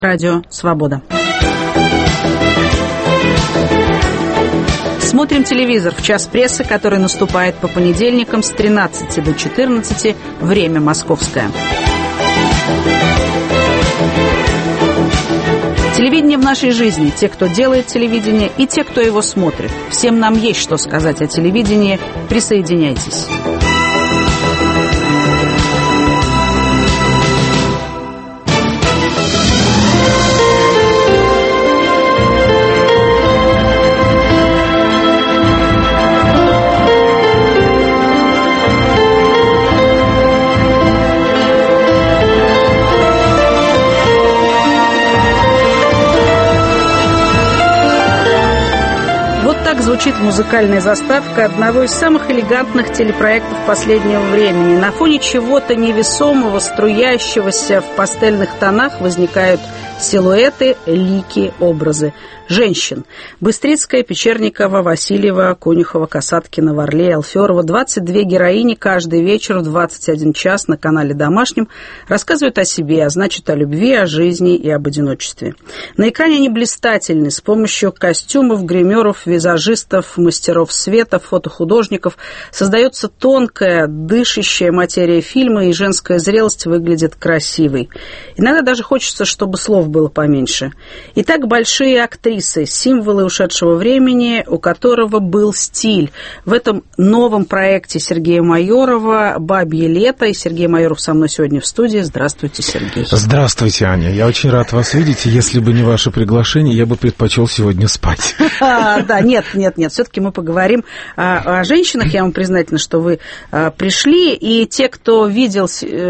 Радио «Свобода». Смотрим телевизор в час прессы, который наступает по понедельникам с 13 до 14, время московское. Телевидение в нашей жизни. Те, кто делает телевидение, и те, кто его смотрит. Всем нам есть что сказать о телевидении. Присоединяйтесь. Так звучит музыкальная заставка одного из самых элегантных телепроектов последнего времени. На фоне чего-то невесомого, струящегося в пастельных тонах возникают силуэты, лики, образы женщин. Быстрицкая, Печерникова, Васильева, Конюхова, Касаткина, Варлей, Алферова. 22 героини каждый вечер в 21 час на канале «Домашнем» рассказывают о себе, а значит, о любви, о жизни и об одиночестве. На экране они блистательны. С помощью костюмов, гримеров, визажистов, мастеров света, фотохудожников создается тонкая, дышащая материя фильма, и женская зрелость выглядит красивой. Иногда даже хочется, чтобы слов было поменьше. Итак, большие актрисы, символы ушедшего времени, у которого был стиль. В этом новом проекте Сергея Майорова «Бабье лето». И Сергей Майоров со мной сегодня в студии. Здравствуйте, Сергей. Здравствуйте, Аня. Я очень рад вас видеть. Если бы не ваше приглашение, я бы предпочел сегодня спать. Да, нет. Все-таки мы поговорим о женщинах. Я вам признательна, что вы пришли. И те, кто видел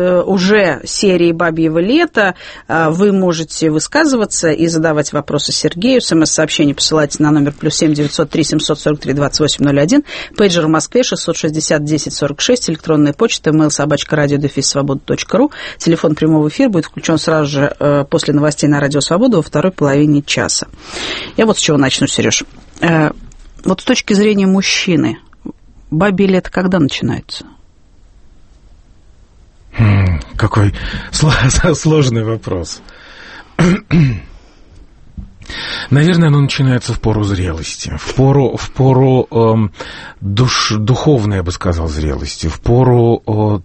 уже серии «Бабьего лета», вы можете высказываться и задавать вопросы Сергею. СМС-сообщение посылайте на номер +7 903 743 2801. Пейджер в Москве 660 1046. Электронная почта mail@radio-свобода.ру. Телефон прямого эфира будет включен сразу же после новостей на Радио Свобода во второй половине часа. Я вот с чего начну, Сереж. Вот с точки зрения мужчины, бабье лето когда начинается? Какой сложный вопрос. Наверное, оно начинается в пору зрелости, в пору духовной, я бы сказал, зрелости, в пору,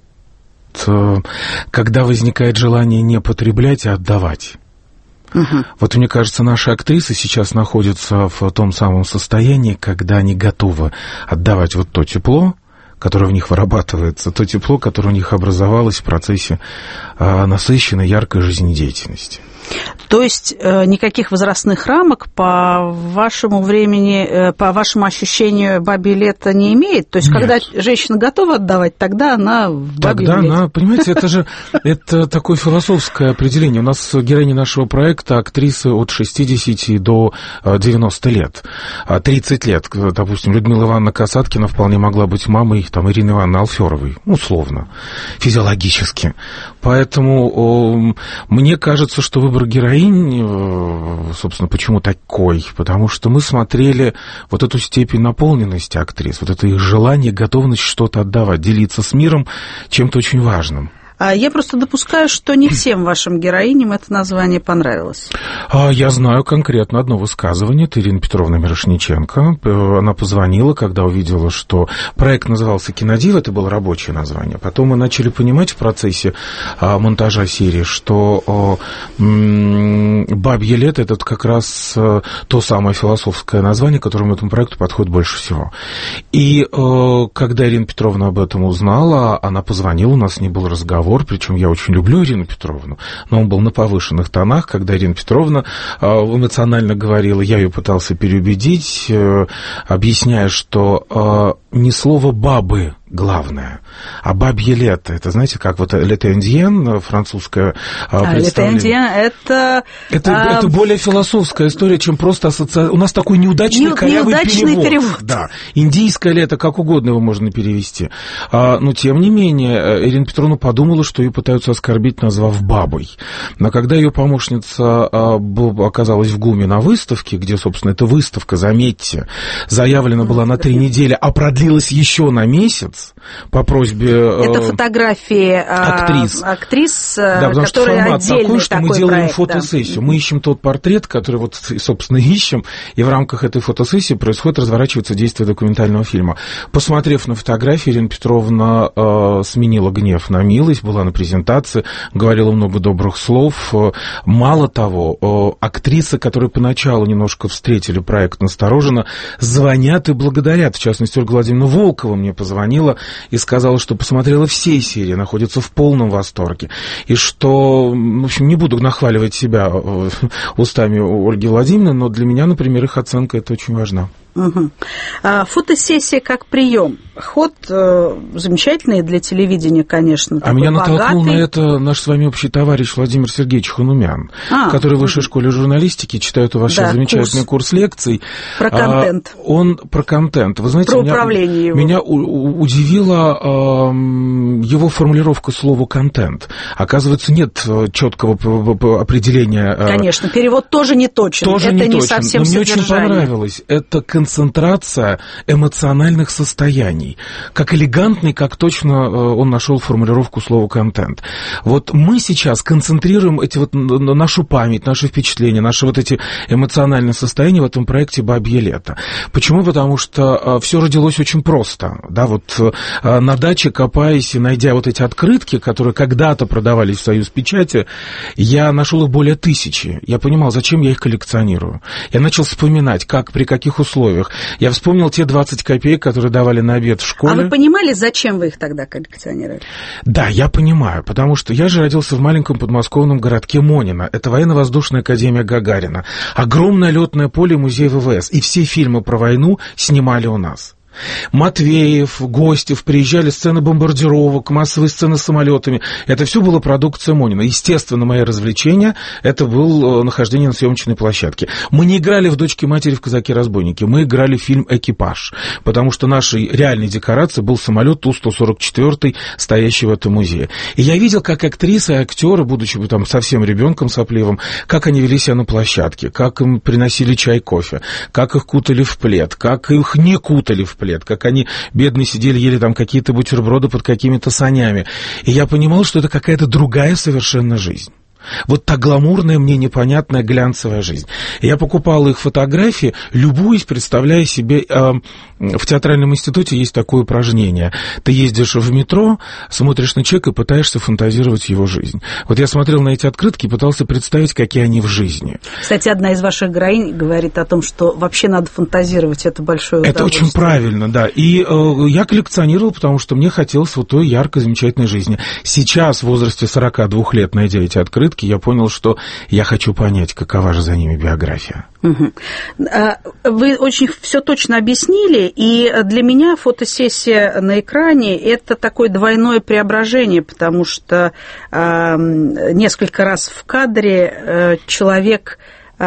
когда возникает желание не потреблять, а отдавать. Угу. Вот мне кажется, наши актрисы сейчас находятся в том самом состоянии, когда они готовы отдавать вот то тепло, которое в них вырабатывается, то тепло, которое у них образовалось в процессе насыщенной, яркой жизнедеятельности. То есть никаких возрастных рамок по вашему времени, по вашему ощущению, бабье лето не имеет? То есть, нет. Когда женщина готова отдавать, тогда она в бабьем лете. Тогда она, понимаете, это такое философское определение. У нас героини нашего проекта актрисы от 60 до 90 лет. 30 лет, допустим, Людмила Ивановна Касаткина вполне могла быть мамой Ирины Ивановны Алферовой, условно, физиологически. Поэтому мне кажется, что выбор героинь, собственно, почему такой? Потому что мы смотрели вот эту степень наполненности актрис, вот это их желание, готовность что-то отдавать, делиться с миром чем-то очень важным. Я просто допускаю, что не всем вашим героиням это название понравилось. Я знаю конкретно одно высказывание. Это Ирина Петровна Мирошниченко. Она позвонила, когда увидела, что проект назывался «Кинодив», это было рабочее название. Потом мы начали понимать в процессе монтажа серии, что «Бабье лето» — это как раз то самое философское название, которому этому проекту подходит больше всего. И когда Ирина Петровна об этом узнала, она позвонила, у нас с ней был разговор. Причем я очень люблю Ирину Петровну, но он был на повышенных тонах, когда Ирина Петровна эмоционально говорила, я ее пытался переубедить, объясняя, что не слово «бабы» главное, а «бабье лето». Это, знаете, как вот «лето индиен», французское представление. «Лето индиен» это более философская история, чем просто ассоциация. У нас такой неудачный корявый перевод. Да, индийское лето, как угодно его можно перевести. Но, тем не менее, Ирина Петровна подумала, что ее пытаются оскорбить, назвав бабой. Но когда ее помощница оказалась в ГУМе на выставке, где, собственно, эта выставка, заметьте, заявлена была на 3 недели, а продлилась еще на месяц, нас по просьбе... Это фотографии актрис, да, потому что формат такой, что мы делаем проект, фотосессию. Да. Мы ищем тот портрет, который вот, собственно, ищем, и в рамках этой фотосессии разворачивается действие документального фильма. Посмотрев на фотографии, Ирина Петровна сменила гнев на милость, была на презентации, говорила много добрых слов. Мало того, актрисы, которые поначалу немножко встретили проект настороженно, звонят и благодарят. В частности, Ольга Владимировна Волкова мне позвонила и сказала, что посмотрела все серии, находится в полном восторге. И что, в общем, не буду нахваливать себя устами Ольги Владимировны, но для меня, например, их оценка это очень важна. Угу. Фотосессия как прием. Ход замечательный для телевидения, конечно. А меня натолкнул на это наш с вами общий товарищ Владимир Сергеевич Ханумян, который в Высшей школе журналистики читает у вас сейчас замечательный курс лекций. Про контент. Он про контент. Вы знаете, про управление его. Меня удивила его формулировка слова «контент». Оказывается, нет четкого определения. Конечно, перевод тоже не точен. Тоже это не не точен. совсем Но мне содержание. очень понравилось. Это концентрация эмоциональных состояний. Как элегантный, как точно он нашел формулировку слова «контент». Вот мы сейчас концентрируем нашу память, наши впечатления, наши вот эти эмоциональные состояния в этом проекте «Бабье лето». Почему? Потому что все родилось очень просто. Да, вот на даче, копаясь и найдя вот эти открытки, которые когда-то продавались в Союзпечати, я нашел их более 1000. Я понимал, зачем я их коллекционирую. Я начал вспоминать, при каких условиях. Я вспомнил те 20 копеек, которые давали на обед в школе. А вы понимали, зачем вы их тогда коллекционировали? Да, я понимаю, потому что я же родился в маленьком подмосковном городке Монино. Это военно-воздушная академия Гагарина. Огромное летное поле, музей ВВС. И все фильмы про войну снимали у нас. Матвеев, Гостев, приезжали, сцены бомбардировок, массовые сцены с самолетами. Это все было продукция Монина. Естественно, мое развлечение это было нахождение на съемочной площадке. Мы не играли в «Дочки матери» в «Казаки-разбойники», мы играли в фильм «Экипаж», потому что нашей реальной декорацией был самолет Ту-144, стоящий в этом музее. И я видел, как актрисы и актеры, будучи там совсем ребенком сопливым, как они вели себя на площадке, как им приносили чай, кофе, как их кутали в плед, как их не кутали в плед, как они, бедные, сидели, ели там какие-то бутерброды под какими-то санями. И я понимал, что это какая-то другая совершенно жизнь. Вот та гламурная, мне непонятная глянцевая жизнь. Я покупал их фотографии, любуясь, представляя себе... В театральном институте есть такое упражнение. Ты ездишь в метро, смотришь на человека и пытаешься фантазировать его жизнь. Вот я смотрел на эти открытки и пытался представить, какие они в жизни. Кстати, одна из ваших героинь говорит о том, что вообще надо фантазировать, это большое удовольствие. Это очень правильно, да. И я коллекционировал, потому что мне хотелось вот той яркой, замечательной жизни. Сейчас, в возрасте 42 лет, найдя эти открытки, я понял, что я хочу понять, какова же за ними биография. Угу. Вы очень все точно объяснили, и для меня фотосессия на экране – это такое двойное преображение, потому что несколько раз в кадре человек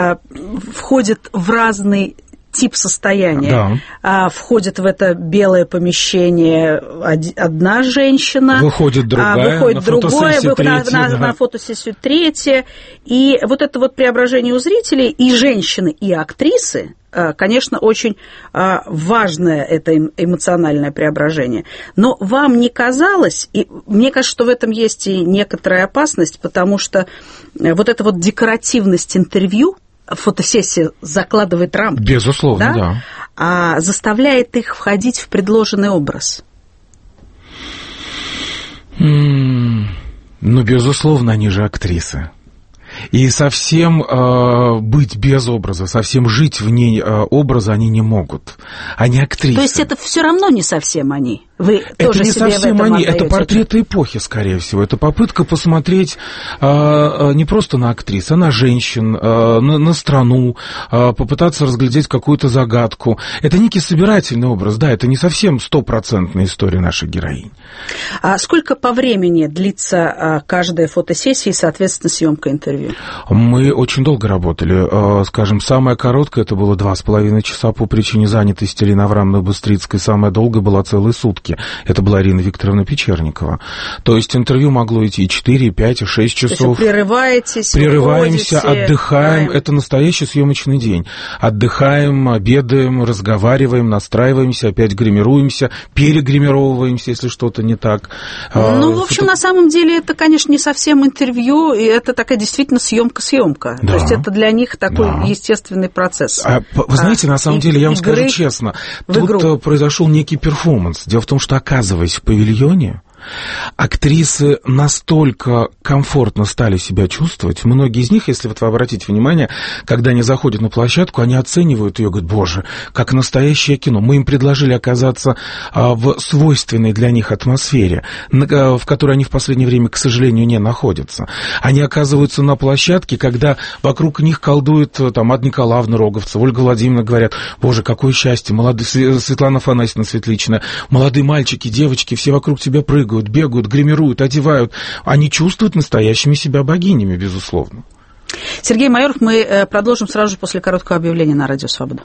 входит в разный тип состояния. Да. Входит в это белое помещение одна женщина, выходит другая, выходит на фотосессию третья. И вот это вот преображение у зрителей и женщины, и актрисы, конечно, очень важное это эмоциональное преображение. Но вам не казалось, и мне кажется, что в этом есть и некоторая опасность, потому что вот эта вот декоративность интервью, фотосессия закладывает рамки. Безусловно, да. А заставляет их входить в предложенный образ. Ну, безусловно, они же актрисы. И совсем быть без образа, совсем жить вне образа они не могут. Они актрисы. То есть это все равно не совсем они? Вы это тоже не себе совсем в этом они, отдаёте? это портреты эпохи, скорее всего. Это попытка посмотреть не просто на актрис, а на женщин, на страну, попытаться разглядеть какую-то загадку. Это некий собирательный образ, да, это не совсем стопроцентная история наших героинь. А сколько по времени длится каждая фотосессия и, соответственно, съемка интервью? интервью? Мы очень долго работали. Скажем, самое короткое это было 2,5 часа по причине занятости Ирины Аврамовны Быстрицкой. Самое долгое было целые сутки. Это была Ирина Викторовна Печерникова. То есть интервью могло идти и 4, 5, и 6 часов. То есть вы прерываетесь, прерываемся, отдыхаем. Это настоящий съемочный день. Отдыхаем, обедаем, разговариваем, настраиваемся, опять гримируемся, перегримировываемся, если что-то не так. Ну, в общем, на самом деле это, конечно, не совсем интервью, и это такая действительно съемка. Да. То есть это для них такой естественный процесс. Вы знаете, на самом деле, я вам скажу честно, тут произошел некий перформанс. Дело в том, что, оказываясь в павильоне, актрисы настолько комфортно стали себя чувствовать. Многие из них, если вот вы обратите внимание, когда они заходят на площадку, они оценивают ее, говорят, боже, как настоящее кино. Мы им предложили оказаться в свойственной для них атмосфере, в которой они в последнее время, к сожалению, не находятся. Они оказываются на площадке, когда вокруг них колдует там Ада Николаевна Роговцева, Ольга Владимировна, говорят, боже, какое счастье, Светлана Афанасьевна Светличная, молодые мальчики, девочки, все вокруг тебя прыгают, бегают, гримируют, одевают. Они чувствуют настоящими себя богинями, безусловно. Сергей Майоров, мы продолжим сразу же после короткого объявления на Радио Свобода.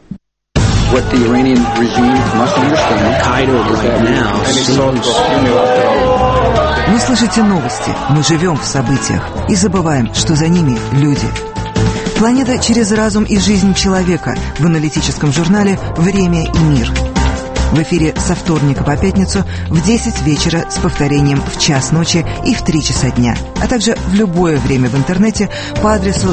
Вы слышите новости, мы живем в событиях и забываем, что за ними люди. Планета через разум и жизнь человека в аналитическом журнале «Время и мир». В эфире со вторника по пятницу в 10 вечера с повторением в час ночи и в 3 часа дня, а также в любое время в интернете по адресу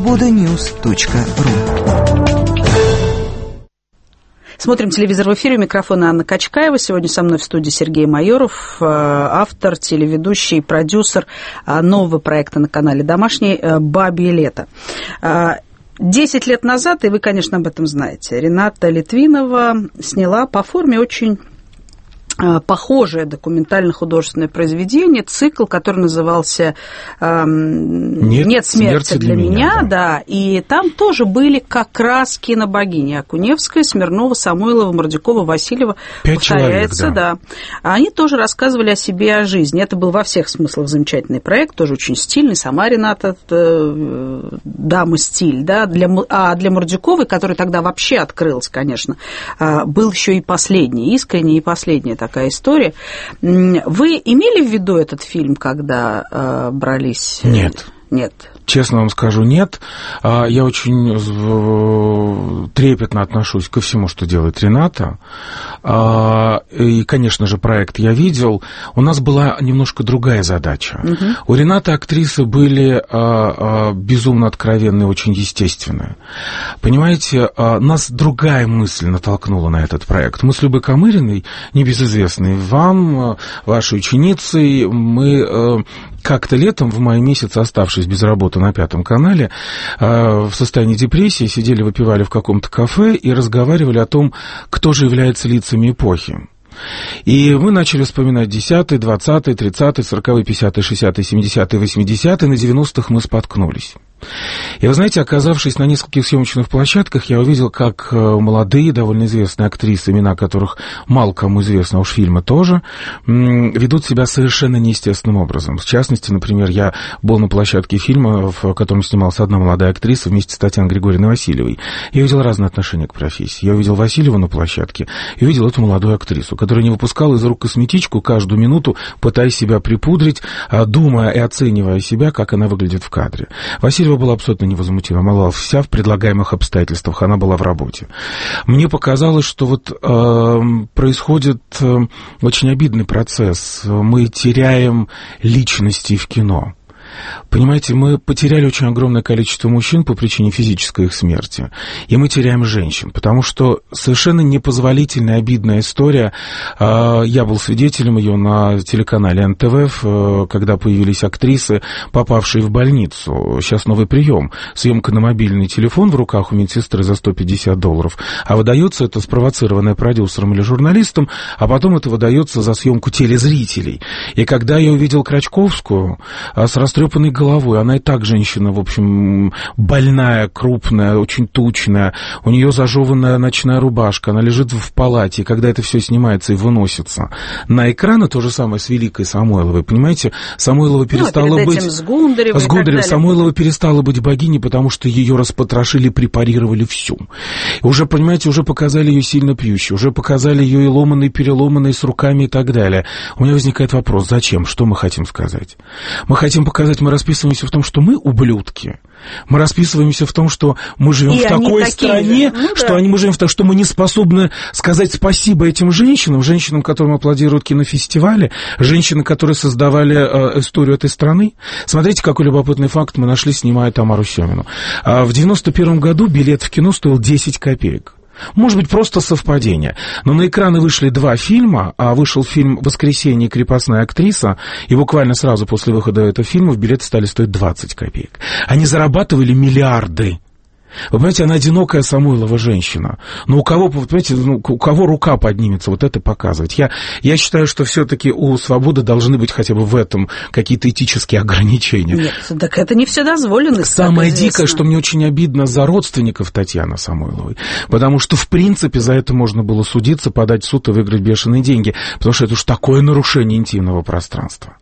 svobodanews.ru. Смотрим телевизор в эфире. У микрофона Анна Качкаева. Сегодня со мной в студии Сергей Майоров, автор, телеведущий, продюсер нового проекта на канале «Домашний» «Бабье лето». 10 лет назад, и вы, конечно, об этом знаете, Рената Литвинова сняла по форме очень похожее документально-художественное произведение, цикл, который назывался «Нет смерти для меня», да, и там тоже были как раз кинобогини Акуневская, Смирнова, Самойлова, Мордюкова, Васильева, 5 повторяется, человек, да. Они тоже рассказывали о себе, о жизни. Это был во всех смыслах замечательный проект, тоже очень стильный, сама Рената, дама стиль, да, а для Мордюковой, который тогда вообще открылся, конечно, был еще и последний, искренний и последний такая история. Вы имели в виду этот фильм, когда брались? Нет. Нет. Честно вам скажу, нет. Я очень трепетно отношусь ко всему, что делает Рената. И, конечно же, проект я видел. У нас была немножко другая задача. У Ренаты актрисы были безумно откровенные, очень естественные. Понимаете, нас другая мысль натолкнула на этот проект. Мы с Любой Камыриной, небезызвестной вам, вашей ученицей, мы как-то летом, в мае месяце, оставшись без работы на Пятом канале, в состоянии депрессии, сидели, выпивали в каком-то кафе и разговаривали о том, кто же является лицами эпохи. И мы начали вспоминать 10-е, 20-е, 30-е, 40-е, 50-е, 60-е, 70-е, 80-е, на 90-х мы споткнулись. И вы знаете, оказавшись на нескольких съемочных площадках, я увидел, как молодые, довольно известные актрисы, имена которых мало кому известно, а уж фильмы тоже, ведут себя совершенно неестественным образом. В частности, например, я был на площадке фильма, в котором снималась одна молодая актриса вместе с Татьяной Григорьевной Васильевой. Я увидел разные отношения к профессии. Я увидел Васильеву на площадке и увидел эту молодую актрису, которая не выпускала из рук косметичку каждую минуту, пытаясь себя припудрить, думая и оценивая себя, как она выглядит в кадре. Васильева была абсолютно невозмутима, она была вся в предлагаемых обстоятельствах, она была в работе. Мне показалось, что вот происходит очень обидный процесс. Мы теряем личности в кино. Понимаете, мы потеряли очень огромное количество мужчин по причине физической их смерти, и мы теряем женщин, потому что совершенно непозволительная, обидная история. Я был свидетелем ее на телеканале НТВ, когда появились актрисы, попавшие в больницу. Сейчас новый прием. Съемка на мобильный телефон в руках у медсестры за $150, а выдается это спровоцированное продюсером или журналистом, а потом это выдается за съемку телезрителей. И когда я увидел Крачковскую с растрепанной растрепанной головой. Она и так женщина, в общем, больная, крупная, очень тучная. У нее зажеванная ночная рубашка, она лежит в палате. И когда это все снимается и выносится на экраны, то же самое с Великой Самойловой. Понимаете, Самойлова перестала быть... С Гундаревой Самойлова перестала быть богиней, потому что ее распотрошили, препарировали всю. Уже, понимаете, уже показали ее сильно пьющей, уже показали ее и ломаной, переломанной, с руками и так далее. У меня возникает вопрос, зачем? Что мы хотим сказать? Мы хотим показать, мы расписываемся в том, что мы ублюдки. Мы расписываемся в том, что мы живем в такой стране, что мы не способны сказать спасибо этим женщинам, которым аплодируют кинофестивали, женщинам, которые создавали историю этой страны. Смотрите, какой любопытный факт мы нашли, снимая Тамару Сёмину. В 91 году билет в кино стоил 10 копеек. Может быть, просто совпадение. Но на экраны вышли 2 фильма, а вышел фильм «Воскресенье. Крепостная актриса», и буквально сразу после выхода этого фильма билеты стали стоить 20 копеек. Они зарабатывали миллиарды. Вы понимаете, она одинокая Самойлова женщина. Но у кого, понимаете, у кого рука поднимется вот это показывать? Я считаю, что все-таки у свободы должны быть хотя бы в этом какие-то этические ограничения. Нет, так это не все дозволено. Самое дикое, что мне очень обидно за родственников Татьяны Самойловой, потому что, в принципе, за это можно было судиться, подать в суд и выиграть бешеные деньги, потому что это уж такое нарушение интимного пространства.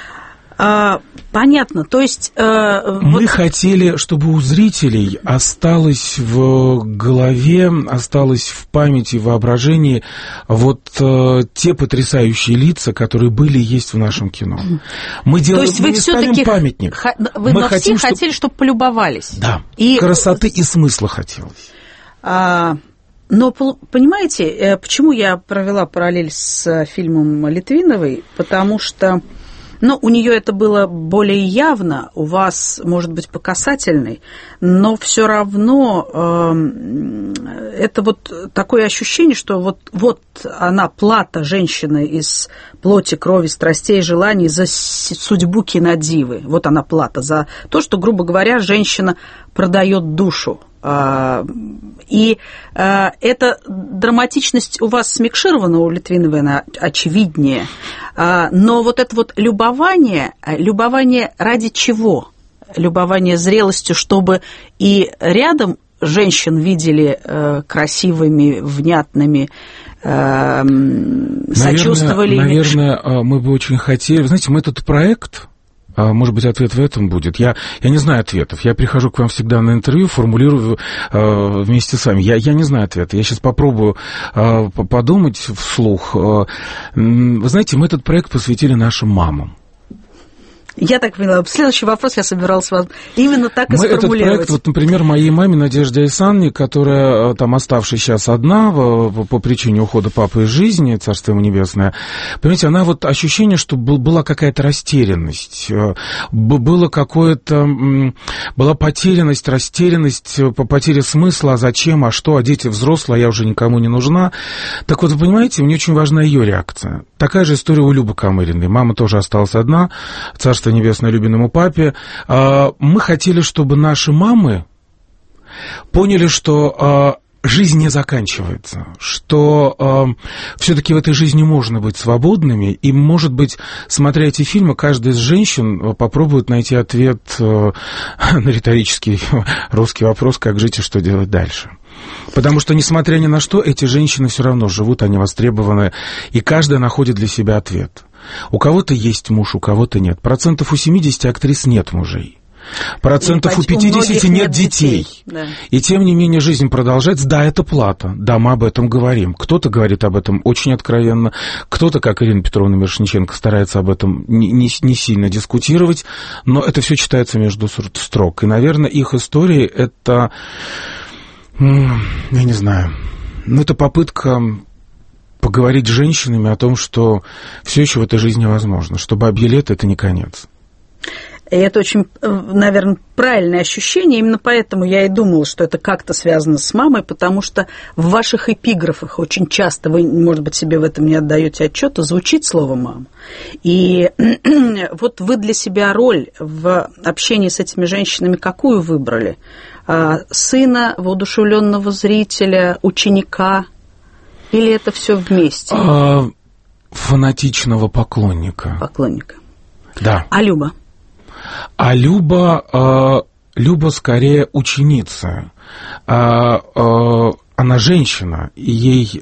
Понятно, то есть... Мы хотели, чтобы у зрителей осталось в голове, осталось в памяти, в воображении вот те потрясающие лица, которые были и есть в нашем кино. Мы делаем, то есть вы все-таки памятник. Вы все хотели, чтобы полюбовались. Да, и красоты и смысла хотелось. Но, понимаете, почему я провела параллель с фильмом Литвиновой? Потому что... у нее это было более явно, у вас, может быть, по касательной, но все равно это вот такое ощущение, что вот она плата женщины из плоти, крови, страстей, желаний за судьбу кинодивы. Вот она плата за то, что, грубо говоря, женщина продает душу. И эта драматичность у вас смикширована, у Литвиновой она очевиднее, но вот это вот любование ради чего? Любование зрелостью, чтобы и рядом женщин видели красивыми, внятными, сочувствовали. Наверное, мы бы очень хотели... Вы знаете, мы этот проект... Может быть, ответ в этом будет. Я не знаю ответов. Я прихожу к вам всегда на интервью, формулирую вместе с вами. Я не знаю ответа. Я сейчас попробую подумать вслух. Вы знаете, мы этот проект посвятили нашим мамам. Я так поняла. Следующий вопрос я собиралась вам именно так и сформулировать. Мы этот проект, вот, например, моей маме Надежде Айсанне, которая там оставшись сейчас одна по причине ухода папы из жизни, царство ему небесное, понимаете, она вот ощущение, что была какая-то растерянность, была потерянность, растерянность, потеря смысла, а зачем, а что, а дети взрослые, а я уже никому не нужна. Так вот, вы понимаете, мне очень важна ее реакция. Такая же история у Любы Камыриной. Мама тоже осталась одна, царство небесное любимому папе. Мы хотели, чтобы наши мамы поняли, что жизнь не заканчивается, что все-таки в этой жизни можно быть свободными, и, может быть, смотря эти фильмы, каждая из женщин попробует найти ответ на риторический русский вопрос, как жить и что делать дальше. Потому что, несмотря ни на что, эти женщины все равно живут, они востребованы, и каждая находит для себя ответ. У кого-то есть муж, у кого-то нет. 70% актрис нет мужей. 50% нет детей. Да. И тем не менее жизнь продолжается. Да, это плата. Да, мы об этом говорим. Кто-то говорит об этом очень откровенно, кто-то, как Ирина Петровна Мирошниченко, старается об этом не сильно дискутировать, но это все читается между строк. И, наверное, их истории это, я не знаю, это попытка поговорить с женщинами о том, что все еще в этой жизни возможно, что бабье лето – это не конец. И это очень, наверное, правильное ощущение. Именно поэтому я и думала, что это как-то связано с мамой, потому что в ваших эпиграфах очень часто, вы, может быть, себе в этом не отдаете отчета, звучит слово «мама». И вот вы для себя роль в общении с этими женщинами какую выбрали? Сына, воодушевленного зрителя, ученика? Или это все вместе? Фанатичного поклонника. Поклонника. Да. А Люба? А Люба скорее ученица. Она женщина, и ей...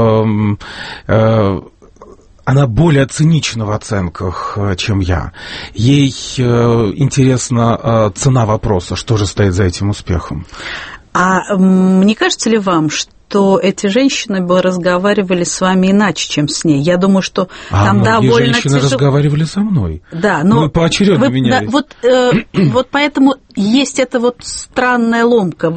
Она более цинична в оценках, чем я. Ей интересна цена вопроса, что же стоит за этим успехом. А не кажется ли вам, что эти женщины бы разговаривали с вами иначе, чем с ней? Я думаю, что там довольно женщины разговаривали со мной. Да, но мы поочередно менялись. Да, вот поэтому есть эта вот странная ломка в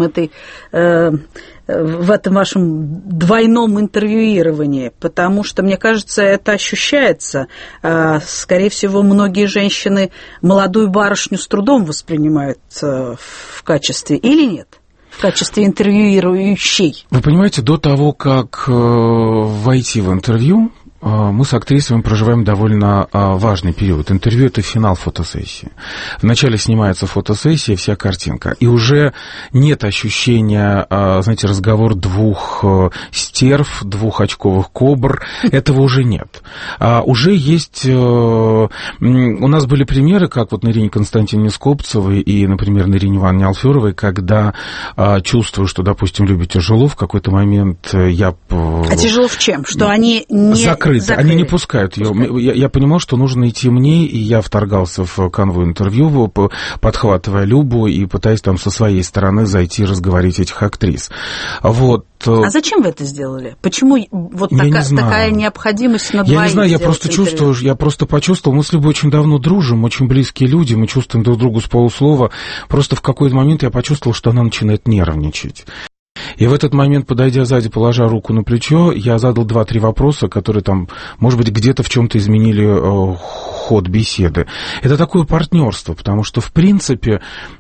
этом вашем двойном интервьюировании, потому что, мне кажется, это ощущается. Скорее всего, многие женщины молодую барышню с трудом воспринимают в качестве, или нет? В качестве интервьюирующей. Вы понимаете, до того, как войти в интервью, мы с актрисами проживаем довольно важный период. Интервью – это финал фотосессии. Вначале снимается фотосессия, вся картинка, и уже нет ощущения, знаете, разговор двух стерв, двух очковых кобр. Этого уже нет. Уже есть... У нас были примеры, как вот на Ирине Константиновне Скопцевой и, например, на Ирине Ивановне Алферовой, когда чувствую, что, допустим, Любе тяжело, в какой-то момент я... А тяжело в чем? Что они не... Закрыты. Они не пускают ее. Я понимал, что нужно идти мне, и я вторгался в канву интервью, подхватывая Любу и пытаясь там со своей стороны зайти и разговорить этих актрис. Вот. А зачем вы это сделали? Почему вот такая необходимость на двоих? Я не знаю, я просто чувствую, я просто почувствовал, мы с Любой очень давно дружим, очень близкие люди, мы чувствуем друг другу с полуслова. Просто в какой-то момент я почувствовал, что она начинает нервничать. И в этот момент, подойдя сзади, положа руку на плечо, я задал 2-3 вопроса, которые там, может быть, где-то в чем-то изменили ход беседы. Это такое партнерство, потому что, в принципе,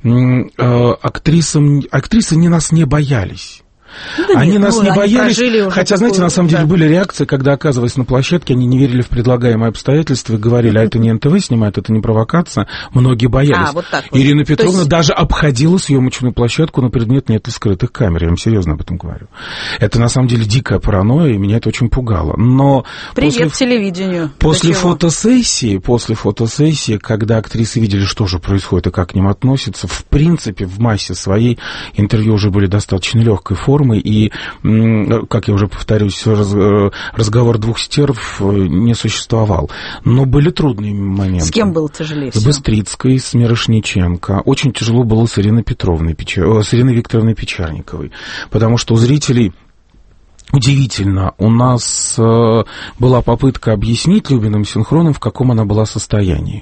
актрисы нас не боялись. Да они нас не боялись, хотя, знаете, на самом деле были реакции, когда, оказываясь на площадке, они не верили в предлагаемые обстоятельства и говорили, а это не НТВ снимает, это не провокация. Многие боялись. Вот так вот. Ирина Петровна даже обходила съемочную площадку на предмет нет ли скрытых камер, я вам серьезно об этом говорю. Это, на самом деле, дикая паранойя, и меня это очень пугало. Но привет телевидению. После фотосессии, когда актрисы видели, что же происходит и как к ним относятся, в принципе, в массе своей интервью уже были достаточно легкой формы, и, как я уже повторюсь, разговор двух стерв не существовал. Но были трудные моменты. С кем было тяжелее всего? С Быстрицкой, с Мирошниченко. Очень тяжело было с Ириной Викторовной Печерниковой, потому что у зрителей... Удивительно, у нас была попытка объяснить Любиным синхроном, в каком она была состоянии.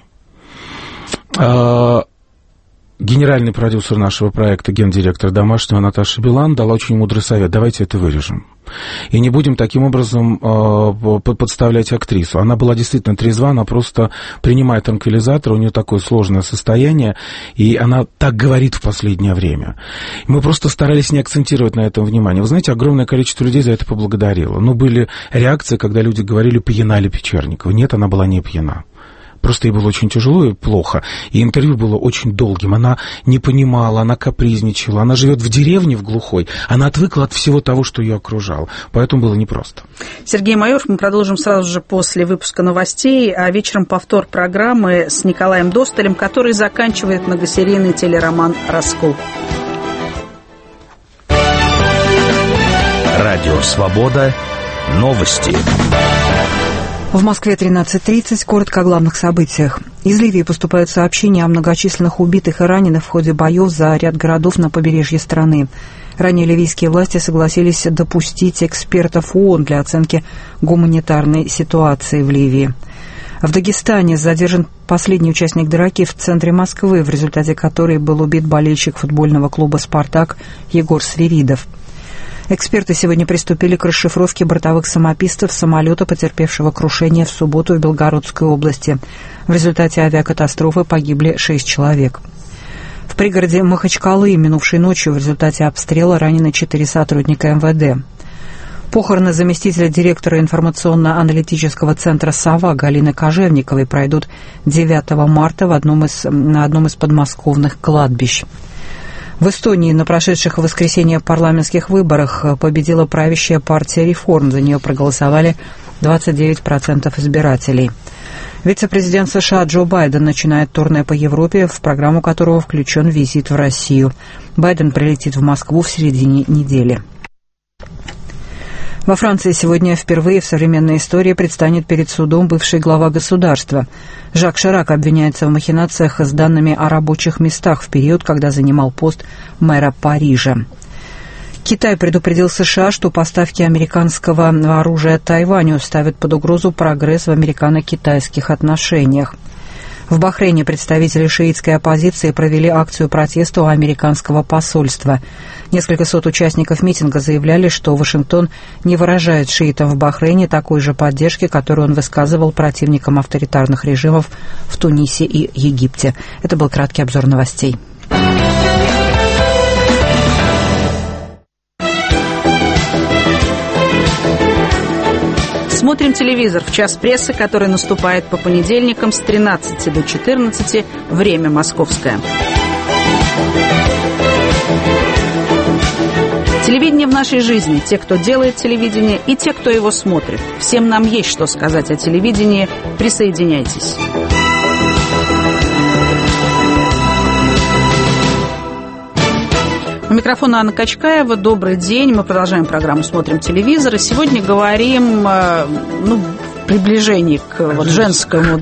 Генеральный продюсер нашего проекта, гендиректор «Домашнего» Наташа Билан дала очень мудрый совет: давайте это вырежем. И не будем таким образом подставлять актрису. Она была действительно трезва, она просто принимает транквилизатор, у нее такое сложное состояние, и она так говорит в последнее время. Мы просто старались не акцентировать на этом внимание. Вы знаете, огромное количество людей за это поблагодарило. Но были реакции, когда люди говорили, пьяна ли Печерникова. Нет, она была не пьяна. Просто ей было очень тяжело и плохо. И интервью было очень долгим. Она не понимала, она капризничала. Она живет в деревне, в глухой. Она отвыкла от всего того, что ее окружало. Поэтому было непросто. Сергей Майоров, мы продолжим сразу же после выпуска новостей. А вечером повтор программы с Николаем Досталем, который заканчивает многосерийный телероман «Раскол». Радио «Свобода». Новости. В Москве 13:30. Коротко о главных событиях. Из Ливии поступают сообщения о многочисленных убитых и раненых в ходе боев за ряд городов на побережье страны. Ранее ливийские власти согласились допустить экспертов ООН для оценки гуманитарной ситуации в Ливии. В Дагестане задержан последний участник драки в центре Москвы, в результате которой был убит болельщик футбольного клуба «Спартак» Егор Свиридов. Эксперты сегодня приступили к расшифровке бортовых самописцев самолета, потерпевшего крушение в субботу в Белгородской области. В результате авиакатастрофы погибли 6 человек. В пригороде Махачкалы минувшей ночью в результате обстрела ранены 4 сотрудника МВД. Похороны заместителя директора информационно-аналитического центра «Сова» Галины Кожевниковой пройдут 9 марта на одном из подмосковных кладбищ. В Эстонии на прошедших в воскресенье парламентских выборах победила правящая партия «Реформ». За нее проголосовали 29% избирателей. Вице-президент США Джо Байден начинает турне по Европе, в программу которого включен визит в Россию. Байден прилетит в Москву в середине недели. Во Франции сегодня впервые в современной истории предстанет перед судом бывший глава государства. Жак Ширак обвиняется в махинациях с данными о рабочих местах в период, когда занимал пост мэра Парижа. Китай предупредил США, что поставки американского оружия Тайваню ставят под угрозу прогресс в американо-китайских отношениях. В Бахрейне представители шиитской оппозиции провели акцию протеста у американского посольства. Несколько сот участников митинга заявляли, что Вашингтон не выражает шиитам в Бахрейне такой же поддержки, которую он высказывал противникам авторитарных режимов в Тунисе и Египте. Это был краткий обзор новостей. Смотрим телевизор в час прессы, который наступает по понедельникам с 13 до 14, время московское. Телевидение в нашей жизни. Те, кто делает телевидение, и те, кто его смотрит. Всем нам есть что сказать о телевидении. Присоединяйтесь. У микрофона Анна Качкаева. Добрый день. Мы продолжаем программу «Смотрим телевизор». И сегодня говорим, в приближении к женскому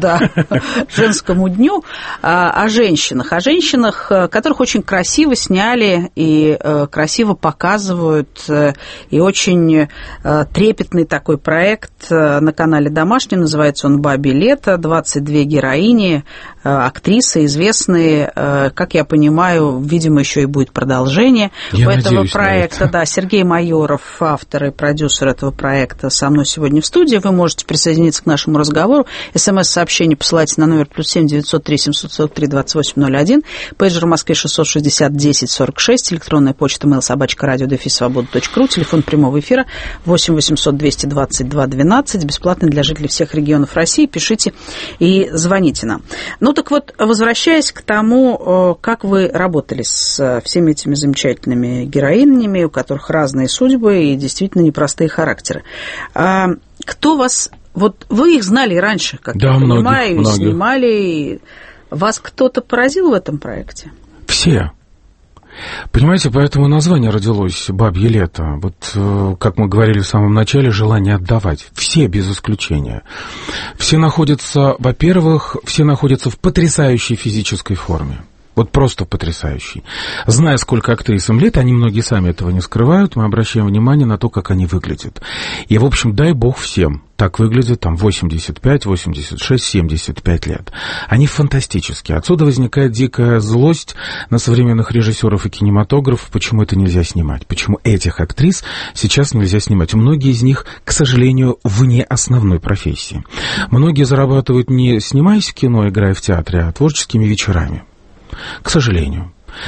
дню, о женщинах. О женщинах, которых очень красиво сняли и красиво показывают. И очень трепетный такой проект на канале «Домашний». Называется он «Бабье лето». 22 героини, актрисы известные. Как я понимаю, видимо, еще и будет продолжение этого проекта. Да, Сергей Майоров, автор и продюсер этого проекта, со мной сегодня в студии. Вы можете присоединиться к нашему разговору. СМС-сообщение посылайте на номер +7 903 743 2801. Пейджер в Москве 660 10 46. Электронная почта mail@radio-свобода.ру. Телефон прямого эфира 8 800 222 12. Бесплатный для жителей всех регионов России. Пишите и звоните нам. Ну так вот, возвращаясь к тому, как вы работали с всеми этими замечательными героинями, у которых разные судьбы и действительно непростые характеры. Кто вас... Вот вы их знали раньше, как я понимаю, и снимали. Вас кто-то поразил в этом проекте? Все. Понимаете, поэтому название родилось «Бабье лето». Вот, как мы говорили в самом начале, желание отдавать. Все без исключения. Все находятся, во-первых, все находятся в потрясающей физической форме. Вот просто потрясающий. Зная, сколько актрисам лет, они многие сами этого не скрывают, мы обращаем внимание на то, как они выглядят. И, в общем, дай бог всем так выглядят там 85, 86, 75 лет. Они фантастические. Отсюда возникает дикая злость на современных режиссеров и кинематографов, почему это нельзя снимать, почему этих актрис сейчас нельзя снимать. Многие из них, к сожалению, вне основной профессии. Многие зарабатывают не снимаясь в кино, играя в театре, а творческими вечерами. К сожалению.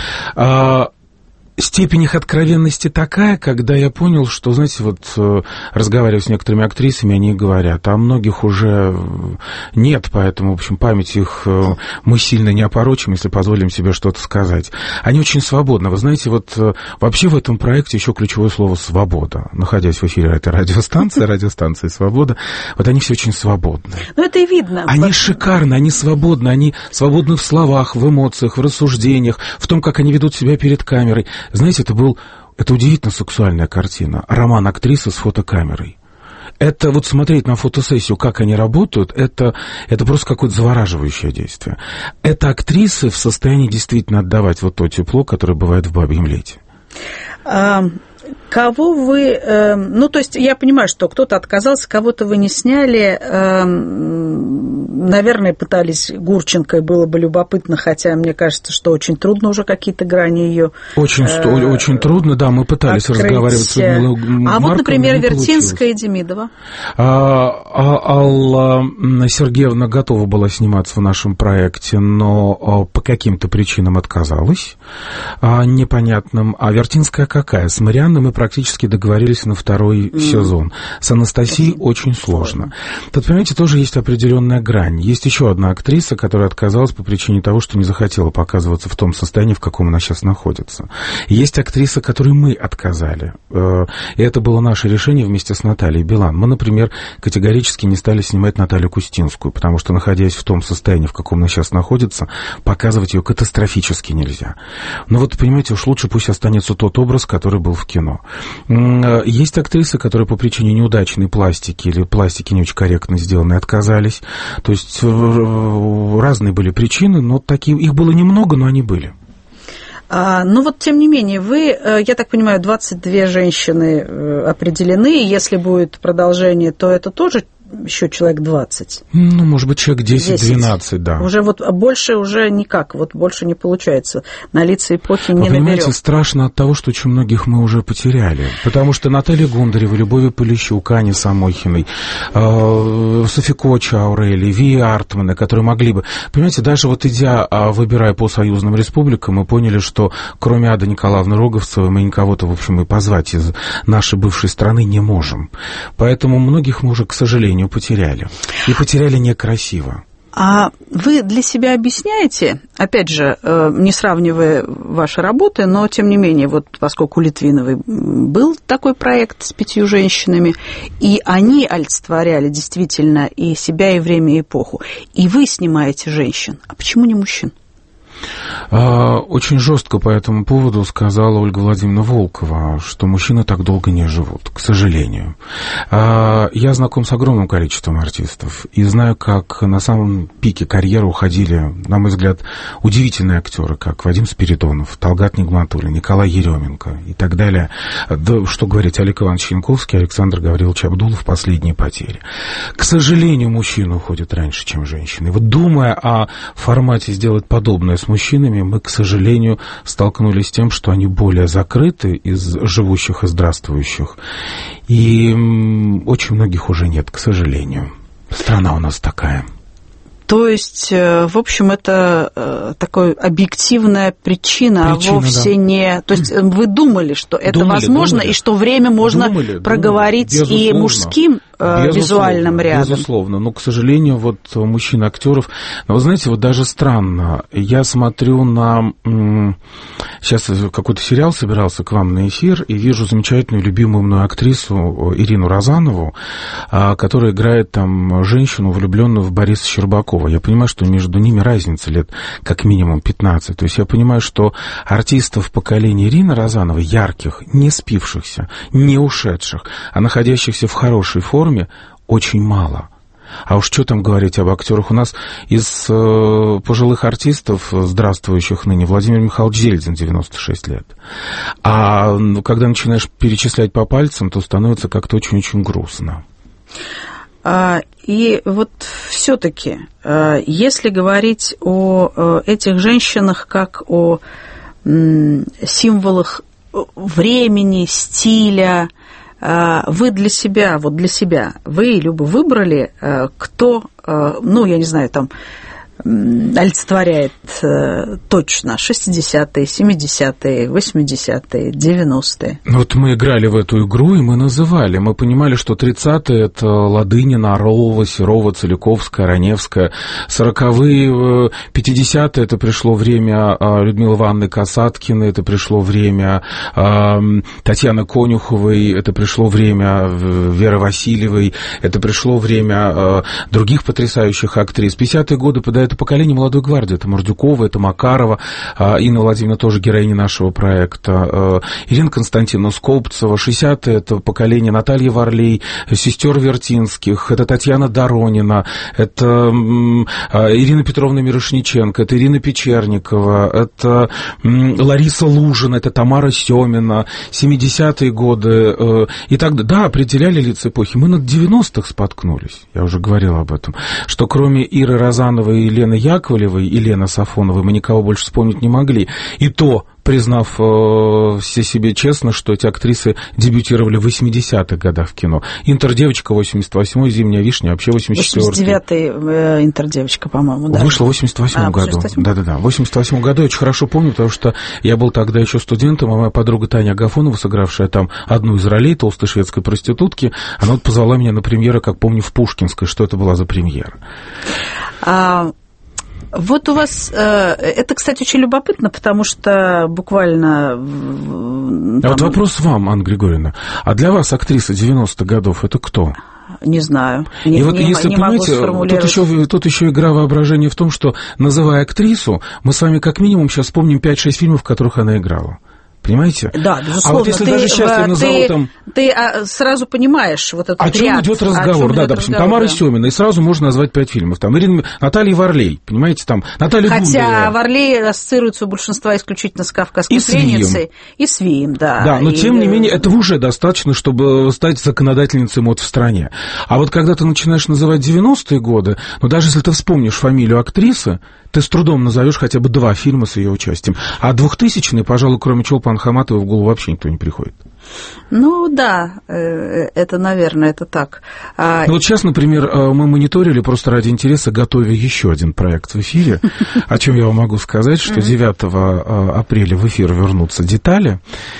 Степень их откровенности такая, когда я понял, что, знаете, вот разговаривая с некоторыми актрисами, они говорят, а многих уже нет, поэтому, в общем, память их мы сильно не опорочим, если позволим себе что-то сказать. Они очень свободны. Вы знаете, вот вообще в этом проекте еще ключевое слово «свобода». Находясь в эфире этой радиостанции «Свобода», вот они все очень свободны. Ну, это и видно. Они шикарны, они свободны в словах, в эмоциях, в рассуждениях, в том, как они ведут себя перед камерой. Знаете, это удивительно сексуальная картина. Роман актрисы с фотокамерой. Это вот смотреть на фотосессию, как они работают, это просто какое-то завораживающее действие. Это актрисы в состоянии действительно отдавать вот то тепло, которое бывает в «Бабьем лете». Кого вы... то есть я понимаю, что кто-то отказался, кого-то вы не сняли. Наверное, пытались Гурченко, и было бы любопытно, хотя мне кажется, что очень трудно уже какие-то грани ее... Очень трудно, да, мы пытались разговаривать с Людмилой Марковной. А вот, например, Вертинская и Демидова. Алла Сергеевна готова была сниматься в нашем проекте, но по каким-то причинам отказалась непонятным. А Вертинская какая? С Марианной мы практически договорились на второй сезон. С Анастасией очень сложно. Тут, понимаете, тоже есть определенная грань. Есть еще одна актриса, которая отказалась по причине того, что не захотела показываться в том состоянии, в каком она сейчас находится. Есть актриса, которой мы отказали. И это было наше решение вместе с Натальей Билан. Мы, например, категорически не стали снимать Наталью Кустинскую, потому что, находясь в том состоянии, в каком она сейчас находится, показывать ее катастрофически нельзя. Но вот, понимаете, уж лучше пусть останется тот образ, который был в кино. Есть актрисы, которые по причине неудачной пластики или пластики не очень корректно сделанной отказались. То есть разные были причины, но такие, их было немного, но они были. Ну вот, тем не менее, вы, я так понимаю, 22 женщины определены, если будет продолжение, то это тоже еще человек 20? Ну, может быть, человек 10-12, да. Уже вот больше уже никак, вот больше не получается. На лица эпохи не наберем. Понимаете, страшно от того, что очень многих мы уже потеряли. Потому что Наталья Гундарева, Любови Полищук, Ани Самохиной, Софи Коча Аурелии, Вии Артманы, которые могли бы... Понимаете, даже вот идя, выбирая по союзным республикам, мы поняли, что кроме Ады Николаевны Роговцевой мы никого-то, в общем, и позвать из нашей бывшей страны не можем. Поэтому многих мы уже, к сожалению, потеряли. И потеряли некрасиво. А вы для себя объясняете, опять же, не сравнивая ваши работы, но, тем не менее, вот поскольку у Литвиновой был такой проект с 5 женщинами, и они олицетворяли действительно и себя, и время, и эпоху, и вы снимаете женщин, а почему не мужчин? Очень жестко по этому поводу сказала Ольга Владимировна Волкова, что мужчины так долго не живут, к сожалению. Я знаком с огромным количеством артистов и знаю, как на самом пике карьеры уходили, на мой взгляд, удивительные актеры, как Вадим Спиридонов, Талгат Нигматуллин, Николай Еременко и так далее. Да, что говорить, Олег Иванович Янковский, Александр Гаврилович Абдулов, «Последние потери». К сожалению, мужчины уходят раньше, чем женщины. И вот думая о формате сделать подобное с мужчинами, мы, к сожалению, столкнулись с тем, что они более закрыты из живущих и здравствующих. И очень многих уже нет, к сожалению. Страна у нас такая. То есть, в общем, это такая объективная причина, а вовсе да. Не... То есть вы думали, что это возможно, и что время можно проговорить и мужским визуальным рядом? Безусловно, но, к сожалению, вот мужчин-актеров... Вы знаете, вот даже странно, я смотрю на... Сейчас какой-то сериал собирался к вам на эфир, и вижу замечательную, любимую мной актрису Ирину Розанову, которая играет там женщину, влюбленную в Бориса Щербакова. Я понимаю, что между ними разница лет как минимум 15. То есть я понимаю, что артистов поколения Ирины Розановой, ярких, не спившихся, не ушедших, а находящихся в хорошей форме, очень мало. А уж что там говорить об актерах? У нас из пожилых артистов, здравствующих ныне, Владимир Михайлович Зельдин, 96 лет. А когда начинаешь перечислять по пальцам, то становится как-то очень-очень грустно. И вот все-таки, если говорить о этих женщинах как о символах времени, стиля, вы для себя, вы, Люба, выбрали, кто, ну, я не знаю, там, олицетворяет точно 60-е, 70-е, 80-е, 90-е. Вот мы играли в эту игру, и мы называли. Мы понимали, что 30-е – это Ладынина, Орлова, Серова, Целиковская, Раневская. 40-е, 50-е – это пришло время Людмилы Ивановны Касаткиной, это пришло время Татьяны Конюховой, это пришло время Веры Васильевой, это пришло время других потрясающих актрис. 50-е годы – это поколение молодой гвардии, это Мордюкова, это Макарова, Инна Владимировна тоже героиня нашего проекта, Ирина Константиновна Скопцева, 60-е, это поколение Натальи Варлей, сестер Вертинских, это Татьяна Доронина, это Ирина Петровна Мирошниченко, это Ирина Печерникова, это Лариса Лужина, это Тамара Семина, 70-е годы и так далее. Да, определяли лица эпохи. Мы над 90-х споткнулись, я уже говорил об этом, что кроме Иры Розановой и Лены Яковлевой и Лены Сафоновой мы никого больше вспомнить не могли. И то признав все себе честно, что эти актрисы дебютировали в 80-х годах в кино. «Интердевочка» 88-й, «Зимняя вишня» вообще 84-й. 89-й «Интердевочка», по-моему, да. Вышла в 88-м году. Да-да-да, в 88-м году я очень хорошо помню, потому что я был тогда еще студентом, а моя подруга Таня Агафонова, сыгравшая там одну из ролей толстой шведской проститутки, она вот позвала меня на премьеру, как помню, в Пушкинской. Что это была за премьера? Вот у вас, это, кстати, очень любопытно, потому что буквально... А вот вопрос вам, Анна Григорьевна. А для вас актриса 90-х годов это кто? Не знаю. И вот если, понимаете, тут еще игра воображения в том, что, называя актрису, мы с вами как минимум сейчас вспомним 5-6 фильмов, в которых она играла. Понимаете? Да, безусловно. А вот если даже сейчас я назову там... Ты сразу понимаешь вот этот ряд. О чем идет разговор? Да, допустим, Тамара Сёмина, и сразу можно назвать 5 фильмов. Там Наталья Варлей, понимаете, там Наталья Гумилева. Хотя Варлей ассоциируется у большинства исключительно с «Кавказской пленницей». И с Вием, да. Да, но тем не менее, этого уже достаточно, чтобы стать законодательницей мод в стране. А вот когда ты начинаешь называть 90-е годы, ну даже если ты вспомнишь фамилию актрисы, ты с трудом назовешь хотя бы 2 фильма с ее участием. А 2000-е, пожалуй, кроме Чолпан Хаматовой, в голову вообще никто не приходит. Ну да, это, наверное, это так. Ну вот сейчас, например, мы мониторили просто ради интереса, готовя еще один проект в эфире, о чем я вам могу сказать, что 9 апреля в эфир вернутся «Детали».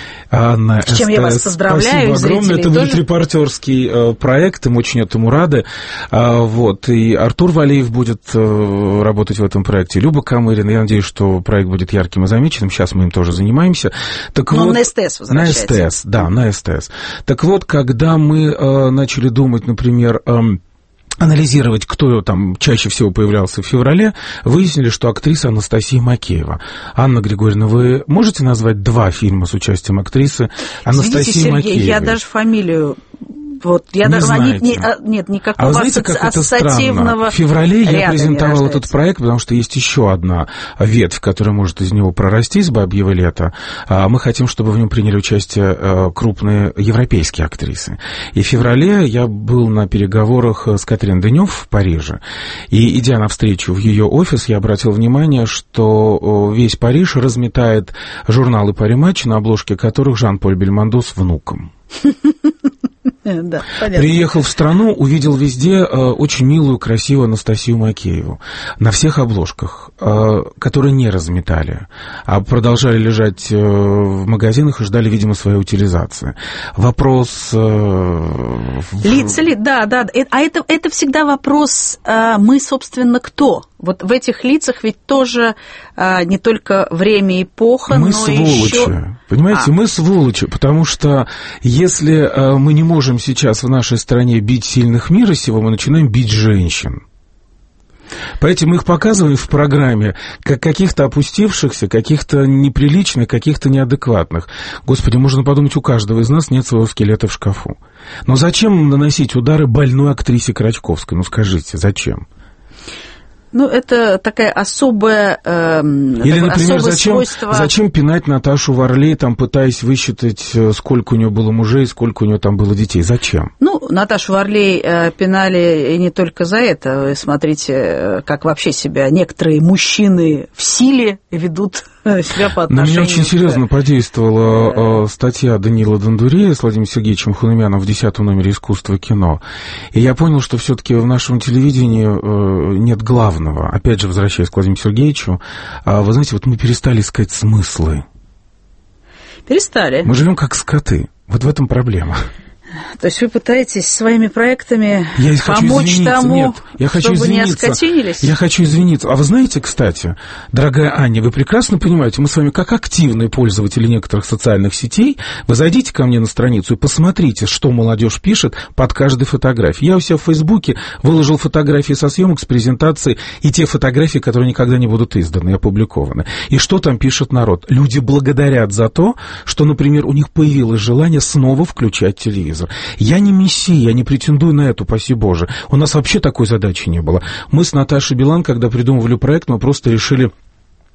На с чем я вас поздравляю. Спасибо огромное. Это будет репортерский проект, и мы очень этому рады. Вот. И Артур Валеев будет работать в этом проекте, Люба Камырина. Я надеюсь, что проект будет ярким и замеченным. Сейчас мы им тоже занимаемся. Так но вот, на СТС возвращается. На СТС, да, на СТС. Так вот, когда мы начали думать, например, анализировать, кто там чаще всего появлялся в феврале, выяснили, что актриса Анастасия Макеева. Анна Григорьевна, вы можете назвать 2 фильма с участием актрисы Анастасии Сергей, Макеевой? Я даже фамилию... Вот, я не знаете. Нет, никакого знаете, как ассоциативного. В феврале я презентовал этот проект, потому что есть еще одна ветвь, которая может из него прорастись, «Бабьего лета». Мы хотим, чтобы в нем приняли участие крупные европейские актрисы. И в феврале я был на переговорах с Катрин Денёв в Париже. И, идя навстречу в ее офис, я обратил внимание, что весь Париж разметает журналы «Пари-матч», на обложке которых Жан-Поль Бельмондо с внуком. Да, понятно. Приехал в страну, увидел везде очень милую, красивую Анастасию Макееву. На всех обложках, которые не разметали, а продолжали лежать в магазинах и ждали, видимо, своей утилизации. Вопрос... Лица, да. А это всегда вопрос, мы, собственно, кто? Вот в этих лицах ведь тоже не только время, эпоха, но сволочи. Еще... Понимаете, мы сволочи, потому что если мы не можем сейчас в нашей стране бить сильных мира сего, мы начинаем бить женщин. Поэтому мы их показываем в программе как каких-то опустившихся, каких-то неприличных, каких-то неадекватных. Господи, можно подумать, у каждого из нас нет своего скелета в шкафу. Но зачем наносить удары больной актрисе Крачковской? Ну скажите, зачем? Ну, это такая особая Или, например, зачем пинать Наташу Варлей, там, пытаясь высчитать, сколько у нее было мужей, сколько у нее там было детей? Зачем? Ну, Наташу Варлей пинали и не только за это. Вы смотрите, как вообще себя некоторые мужчины в силе ведут себя по отношению... На меня очень серьезно подействовала статья Даниила Дондурея с Владимиром Сергеевичем Хунумяном в 10-м номере «Искусство кино». И я понял, что все-таки в нашем телевидении нет главного. Опять же, возвращаясь к Владимиру Сергеевичу, вы знаете, вот мы перестали искать смыслы. Перестали. Мы живем как скоты. Вот в этом проблема. То есть вы пытаетесь своими проектами помочь тому, чтобы не оскотинились? Я хочу извиниться. А вы знаете, кстати, дорогая Аня, вы прекрасно понимаете, мы с вами как активные пользователи некоторых социальных сетей, вы зайдите ко мне на страницу и посмотрите, что молодежь пишет под каждой фотографией. Я у себя в Фейсбуке выложил фотографии со съемок, с презентацией, и те фотографии, которые никогда не будут изданы и опубликованы. И что там пишет народ? Люди благодарят за то, что, например, у них появилось желание снова включать телевизор. Я не мессия, я не претендую на это, упаси Боже. У нас вообще такой задачи не было. Мы с Наташей Билан, когда придумывали проект, мы просто решили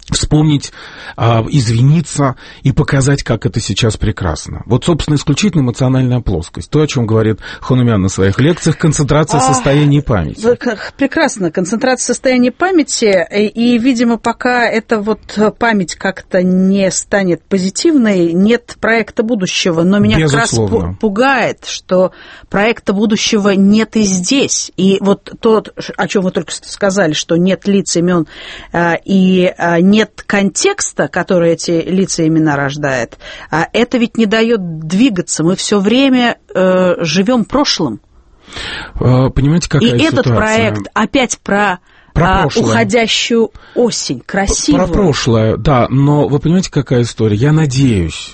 вспомнить, извиниться и показать, как это сейчас прекрасно. Вот, собственно, исключительно эмоциональная плоскость. То, о чем говорит Ханумян на своих лекциях, концентрация состояния памяти. Прекрасно, концентрация состояния памяти, и, видимо, пока эта вот память как-то не станет позитивной, нет проекта будущего. Но меня безусловно как раз пугает, что проекта будущего нет и здесь. И вот то, о чем вы только сказали, что нет лиц, имен и нет контекста, который эти лица и имена рождает, это ведь не дает двигаться. Мы все время живем прошлым. Понимаете, какая ситуация? И этот проект опять про уходящую осень, красивую. Про прошлое, да, но вы понимаете, какая история? Я надеюсь,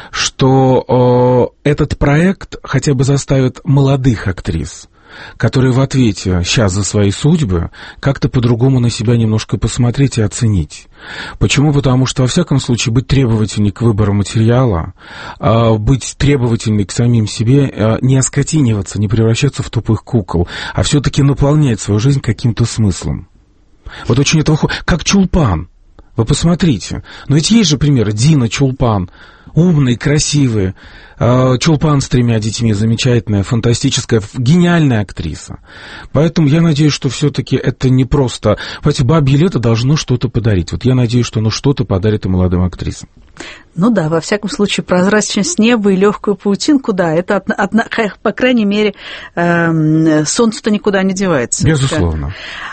что этот проект хотя бы заставит молодых актрис, которые в ответе сейчас за свои судьбы, как-то по-другому на себя немножко посмотреть и оценить. Почему? Потому что, во всяком случае, быть требовательней к выбору материала, быть требовательней к самим себе, не оскотиниваться, не превращаться в тупых кукол, а все-таки наполнять свою жизнь каким-то смыслом. Вот очень этого... Как Чулпан. Вы посмотрите. Но ведь есть же примеры. Дина Чулпан. Умные, красивые. Чулпан с 3 детьми, замечательная, фантастическая, гениальная актриса. Поэтому я надеюсь, что все-таки это не просто... Понимаете, «Бабье лето» должно что-то подарить. Вот я надеюсь, что оно что-то подарит и молодым актрисам. Ну да, во всяком случае, прозрачность неба и легкую паутинку, да, это, по крайней мере, солнце-то никуда не девается. Безусловно.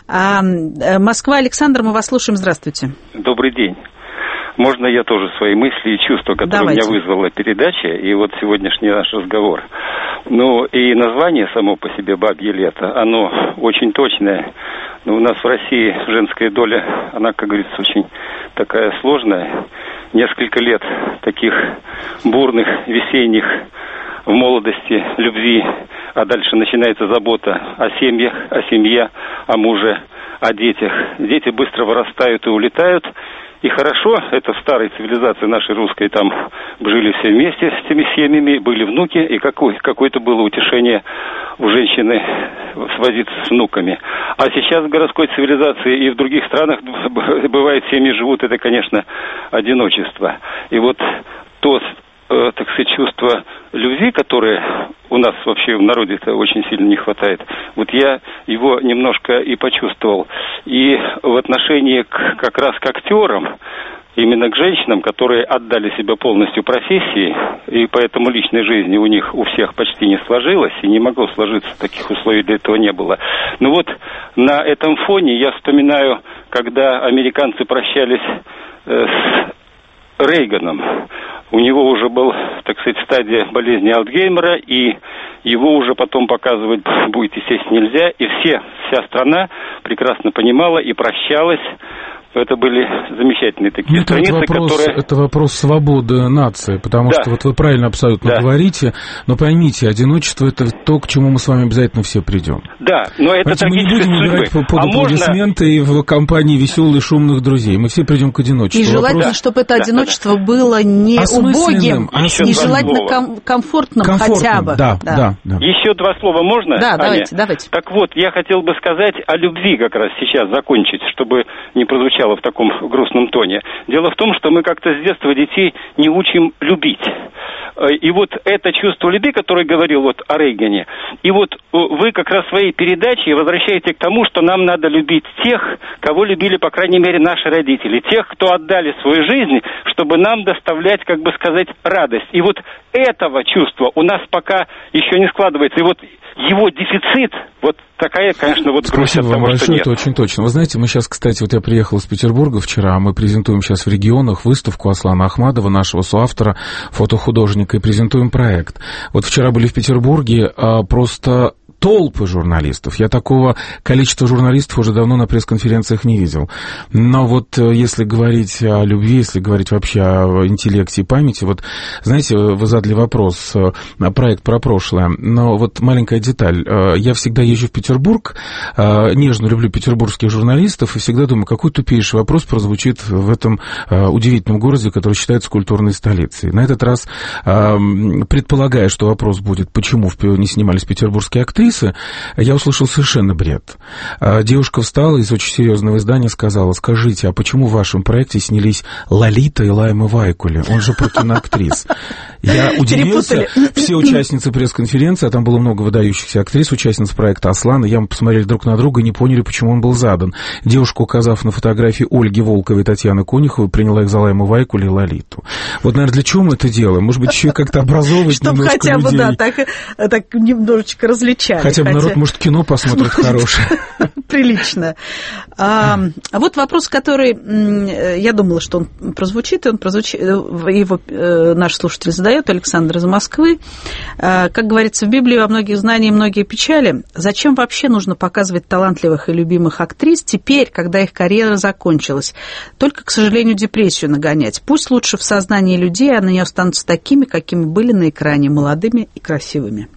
Москва, Александр, мы вас слушаем. Здравствуйте. Добрый день. Можно я тоже свои мысли и чувства, которые меня вызвала передача и вот сегодняшний наш разговор. Ну, и название само по себе «Бабье лето», оно очень точное. Но у нас в России женская доля, она, как говорится, очень такая сложная. Несколько лет таких бурных, весенних, в молодости, любви, а дальше начинается забота о семьях, о семье, о муже, о детях. Дети быстро вырастают и улетают. И хорошо, это в старой цивилизации нашей русской, там жили все вместе с этими семьями, были внуки, и какое-то было утешение у женщины свозиться с внуками. А сейчас в городской цивилизации и в других странах, бывает, семьи живут, это, конечно, одиночество. И вот то, так сказать, чувство любви, которое у нас вообще в народе-то очень сильно не хватает, вот я его немножко и почувствовал. И в отношении как раз к актерам, именно к женщинам, которые отдали себя полностью профессии, и поэтому личной жизни у них у всех почти не сложилось, и не могло сложиться, таких условий для этого не было. Но вот на этом фоне я вспоминаю, когда американцы прощались с Рейганом. У него уже был, так сказать, стадия болезни Альцгеймера, и его уже потом показывать будет, естественно, нельзя. И вся страна прекрасно понимала и прощалась. Это были замечательные такие страницы, которые... Это вопрос свободы нации, потому что вот вы правильно абсолютно говорите, но поймите, одиночество — это то, к чему мы с вами обязательно все придем. Да, но это трагическая судьба. Мы не будем убирать под аплодисменты и в компании веселых, шумных друзей. Мы все придем к одиночеству. И желательно, чтобы это одиночество было не убогим, и желательно комфортным хотя бы. Да. Еще 2 слова можно? Да, давайте. Так вот, я хотел бы сказать о любви как раз сейчас закончить, чтобы не прозвучало в таком грустном тоне. Дело в том, что мы как-то с детства детей не учим любить. И вот это чувство любви, которое говорил вот о Рейгане, и вот вы как раз в своей передаче возвращаете к тому, что нам надо любить тех, кого любили, по крайней мере, наши родители, тех, кто отдали свою жизнь, чтобы нам доставлять, как бы сказать, радость. И вот этого чувства у нас пока еще не складывается. И вот его дефицит, вот такая, конечно, вот грусть от того, вам большое, что нет. Это очень точно. Вы знаете, мы сейчас, кстати, вот я приехал из Петербурга вчера, мы презентуем сейчас в регионах выставку Аслана Ахмадова, нашего соавтора, фотохудожника, и презентуем проект. Вот вчера были в Петербурге, просто толпы журналистов. Я такого количества журналистов уже давно на пресс-конференциях не видел. Но вот если говорить о любви, если говорить вообще о интеллекте и памяти, вот, знаете, вы задали вопрос, проект про прошлое, но вот маленькая деталь. Я всегда езжу в Петербург, нежно люблю петербургских журналистов, и всегда думаю, какой тупейший вопрос прозвучит в этом удивительном городе, который считается культурной столицей. На этот раз, предполагая, что вопрос будет, почему не снимались петербургские актрисы, актрисы, я услышал совершенно бред. Девушка встала из очень серьезного издания, сказала: скажите, а почему в вашем проекте снялись Лолита и Лайма Вайкули? Он же про киноактрис. Я удивился. Все участницы пресс-конференции, а там было много выдающихся актрис, участниц проекта «Аслан», и мы посмотрели друг на друга и не поняли, почему он был задан. Девушка, указав на фотографии Ольги Волковой и Татьяны Конюховой, приняла их за Лайму Вайкули и Лолиту. Вот, наверное, для чего мы это делаем? Может быть, еще как-то образовывать немножко людей. Чтобы хотя бы, да, так немножечко различали. Хотя бы народ, может, кино посмотрит хорошее. Прилично. А вот вопрос, который, я думала, что он прозвучит, его наш слушатель задает, Александр из Москвы. Как говорится в Библии, во многих знаниях многие печали. Зачем вообще нужно показывать талантливых и любимых актрис теперь, когда их карьера закончилась? Только, к сожалению, депрессию нагонять. Пусть лучше в сознании людей они останутся такими, какими были на экране, молодыми и красивыми.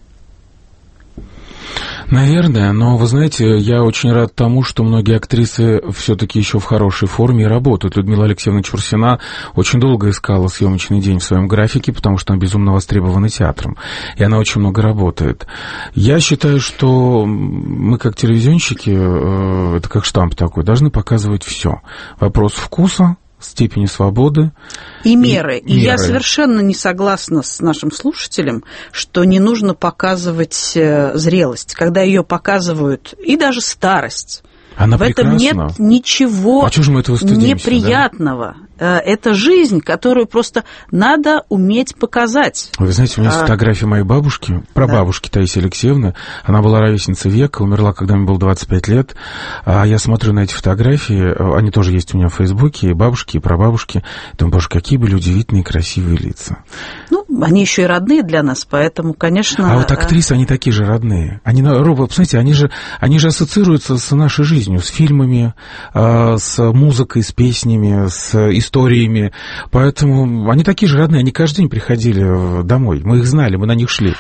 Наверное, но, вы знаете, я очень рад тому, что многие актрисы все-таки еще в хорошей форме и работают. Людмила Алексеевна Чурсина очень долго искала съемочный день в своем графике, потому что она безумно востребована театром, и она очень много работает. Я считаю, что мы, как телевизионщики, это как штамп такой, должны показывать все. Вопрос вкуса, степени свободы и меры. И я совершенно не согласна с нашим слушателем, что не нужно показывать зрелость, когда ее показывают, и даже старость. Она в этом прекрасна. Нет ничего неприятного. Да? Это жизнь, которую просто надо уметь показать. Вы знаете, у меня есть фотография моей бабушки, прабабушки Таисии Алексеевны. Она была ровесницей века, умерла, когда мне было 25 лет. А я смотрю на эти фотографии, они тоже есть у меня в Фейсбуке, и бабушки, и прабабушки. Думаю, боже, какие были удивительные, красивые лица. Ну, они еще и родные для нас, поэтому, конечно... А вот актрисы, они такие же родные. Они, посмотрите, они же ассоциируются с нашей жизнью, с фильмами, с музыкой, с песнями, с историями. Поэтому они такие же родные, они каждый день приходили домой. Мы их знали, мы на них шли.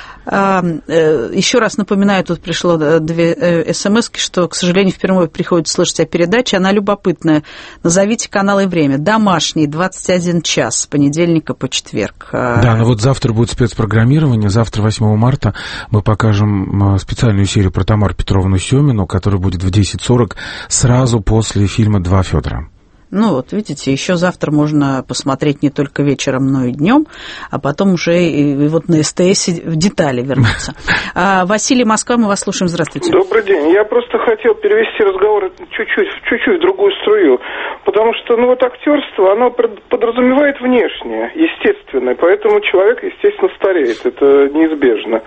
Еще раз напоминаю, тут пришло 2 смски, что, к сожалению, впервые приходится слышать о передаче. Она любопытная. Назовите канал и время. Домашний, 21 час, с понедельника по четверг. Да, но вот завтра будет спецпрограммирование. Завтра, 8 марта, мы покажем специальную серию про Тамару Петровну Семину, которая будет в 10:40, сразу после фильма «Два Фёдора». Ну, вот видите, еще завтра можно посмотреть не только вечером, но и днем, а потом уже и вот на СТС в детали вернуться. Василий, Москва, мы вас слушаем. Здравствуйте. Добрый день. Я просто хотел перевести разговор чуть-чуть в другую струю, потому что, вот актерство, оно подразумевает внешнее, естественное, поэтому человек, естественно, стареет, это неизбежно.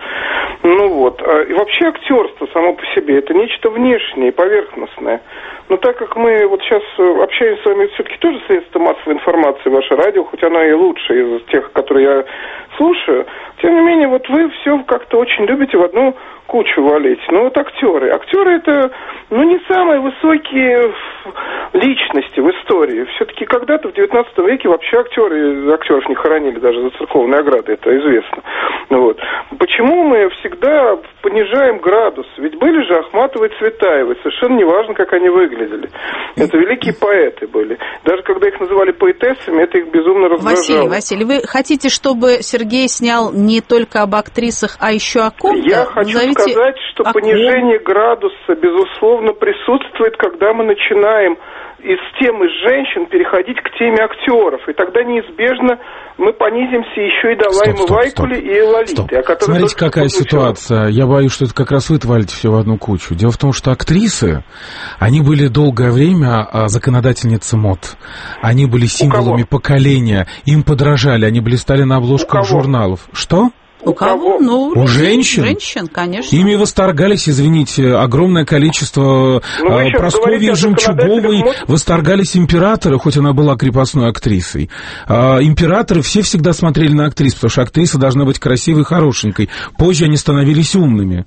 И вообще актерство само по себе, это нечто внешнее, поверхностное. Но так как мы вот сейчас общаемся с вами, все-таки тоже средство массовой информации, ваше радио, хоть оно и лучшее из тех, которые я слушаю, тем не менее, вот вы все как-то очень любите в одну кучу валить. Актеры. Актеры это, не самые высокие личности в истории. Все-таки когда-то в 19 веке вообще актеров не хоронили даже за церковные ограды, это известно. Почему мы всегда понижаем градус? Ведь были же Ахматовы и Цветаевы, совершенно неважно, как они выглядели. Это великие поэты были. Даже когда их называли поэтессами, это их безумно раздражало. Василий, вы хотите, чтобы Сергей снял не только об актрисах, а еще о ком-то? Я хочу сказать, что понижение градуса, безусловно, присутствует, когда мы начинаем из темы женщин переходить к теме актеров. И тогда неизбежно мы понизимся еще и до Лаймы Вайкули и Лолиты. Смотрите, какая ситуация. Я боюсь, что это как раз вы валите все в одну кучу. Дело в том, что актрисы, они были долгое время законодательницы мод. Они были символами поколения. Им подражали, они блистали на обложках журналов. Что? У кого? У женщин? Женщин, конечно. Ими восторгались, извините, огромное количество. Прасковьей Жемчуговой восторгались императоры, хоть она была крепостной актрисой. Императоры все всегда смотрели на актрис, потому что актриса должна быть красивой и хорошенькой. Позже они становились умными.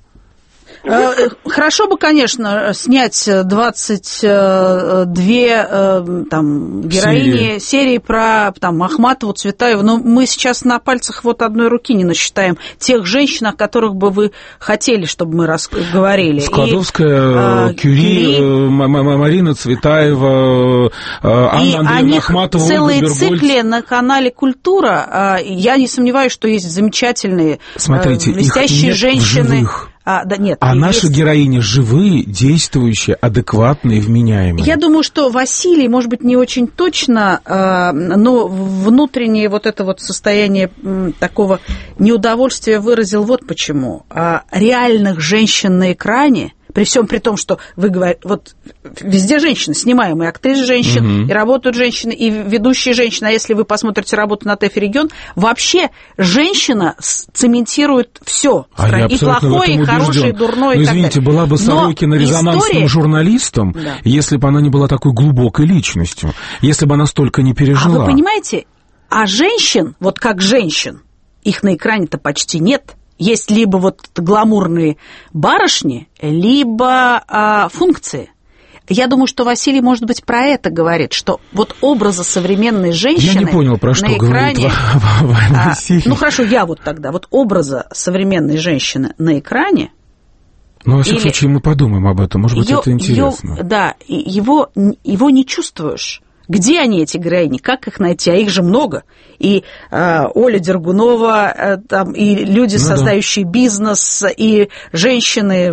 Хорошо бы, конечно, снять 22 героини серии про Ахматову, Цветаеву, но мы сейчас на пальцах одной руки не насчитаем тех женщин, о которых бы вы хотели, чтобы мы говорили. Складовская, Кюри, Марина Цветаева, Анна Андреевна Ахматова, целые циклы на канале «Культура». Я не сомневаюсь, что есть замечательные, блестящие женщины. наши героини живые, действующие, адекватные, вменяемые. Я думаю, что Василий, может быть, не очень точно, но внутреннее вот это вот состояние такого неудовольствия выразил вот почему. Реальных женщин на экране, при всем при том, что вы говорите, вот везде женщины, снимаем и актрис женщин, и работают женщины, и ведущие женщины, а если вы посмотрите работу на ТЭФ регион, вообще женщина цементирует все, и плохое, и хорошее, и дурное. Извините, была бы Сорокина резонансным журналистом, если бы она не была такой глубокой личностью, если бы она столько не пережила. А вы понимаете, женщин, вот как женщин, их на экране-то почти нет. Есть либо вот гламурные барышни, либо функции. Я думаю, что Василий, может быть, про это говорит, что вот образа современной женщины. Я не понял, про что говорит Василий. Ну хорошо, я вот тогда. Вот образа современной женщины на экране. Ну, во всяком случае, мы подумаем об этом. Может быть, это интересно. Его не чувствуешь. Где они, эти героини? Как их найти? А их же много. И Оля Дергунова, и люди, создающие бизнес, и женщины,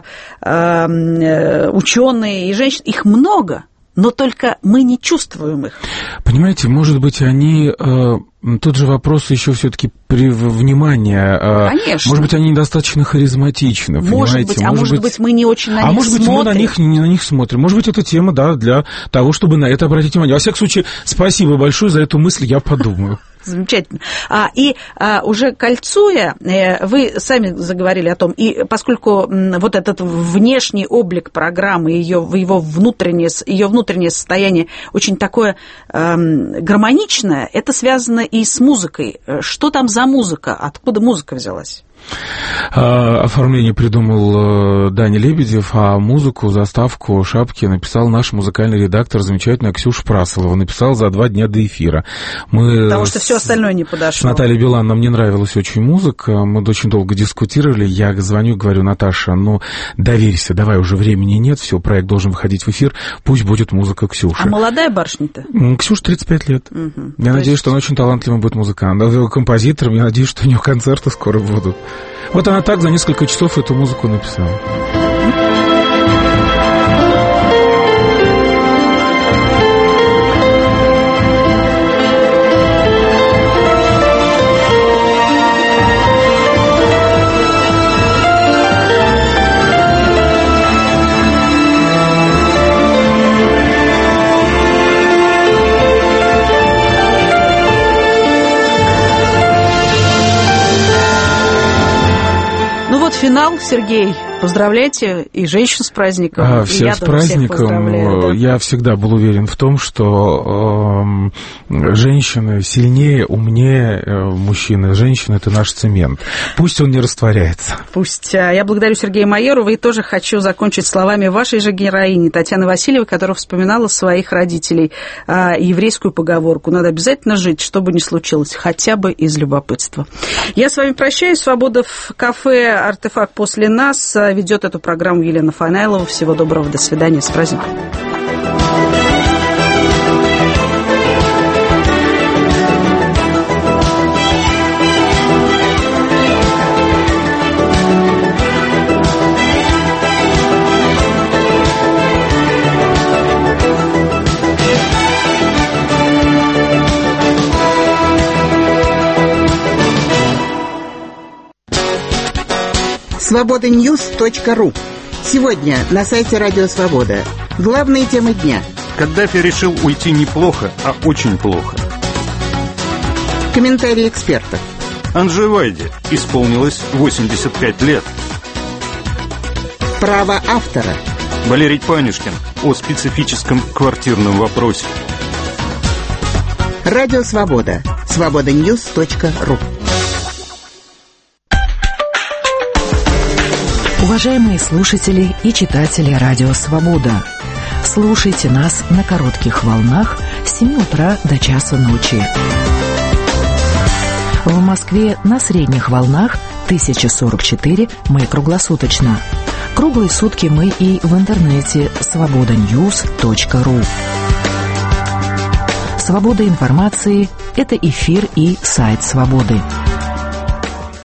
ученые, и женщины. Их много, но только мы не чувствуем их. Понимаете, может быть, они... Тут же вопрос еще все-таки внимания. Конечно. Может быть, они недостаточно харизматичны, понимаете? Может быть, мы не очень на них смотрим. Может быть, мы на них смотрим. Может быть, это тема, для того, чтобы на это обратить внимание. Во всяком случае, спасибо большое за эту мысль, я подумаю. Замечательно. Уже кольцуя, вы сами заговорили о том, и поскольку вот этот внешний облик программы, ее внутреннее состояние очень такое гармоничное, это связано и с музыкой. Что там за музыка? Откуда музыка взялась? Оформление придумал Даня Лебедев, а музыку, заставку, шапки написал наш музыкальный редактор, замечательная Ксюша Прасолова. Написал за 2 дня до эфира. Потому что все остальное не подошло. С Натальей Билан нам не нравилась очень музыка, мы очень долго дискутировали. Я звоню, говорю: Наташа, доверься, давай, уже времени нет, все, проект должен выходить в эфир, пусть будет музыка Ксюши. А молодая барышня-то? Ксюша 35 лет. Я надеюсь, что она очень талантливым будет музыкантом, композитором. Я надеюсь, что у нее концерты скоро будут. Вот она так за несколько часов эту музыку написала. Финал, Сергей, поздравляйте и женщин с праздником. Всех с праздником. Я всегда был уверен в том, что женщины сильнее, умнее мужчины. Женщина — это наш цемент. Пусть он не растворяется. Пусть. Я благодарю Сергея Майорова и тоже хочу закончить словами вашей же героини Татьяны Васильевой, которая вспоминала своих родителей, еврейскую поговорку: надо обязательно жить, что бы ни случилось, хотя бы из любопытства. Я с вами прощаюсь. Свобода в кафе «Артефакт» после нас. Ведет эту программу Елена Фанайлова. Всего доброго, до свидания, с праздником. Свободаньюз.ру. Сегодня на сайте Радио Свобода. Главные темы дня. Каддафи решил уйти не плохо, а очень плохо. Комментарии экспертов. Анже Вайде исполнилось 85 лет. Право автора. Валерий Панюшкин о специфическом квартирном вопросе. Радио Свобода. Свободаньюз.ру. Уважаемые слушатели и читатели Радио Свобода, слушайте нас на коротких волнах с 7 утра до часу ночи. В Москве на средних волнах 1044 мы круглосуточно. Круглые сутки мы и в интернете свободаньюз.ру. Свобода информации – это эфир и сайт Свободы.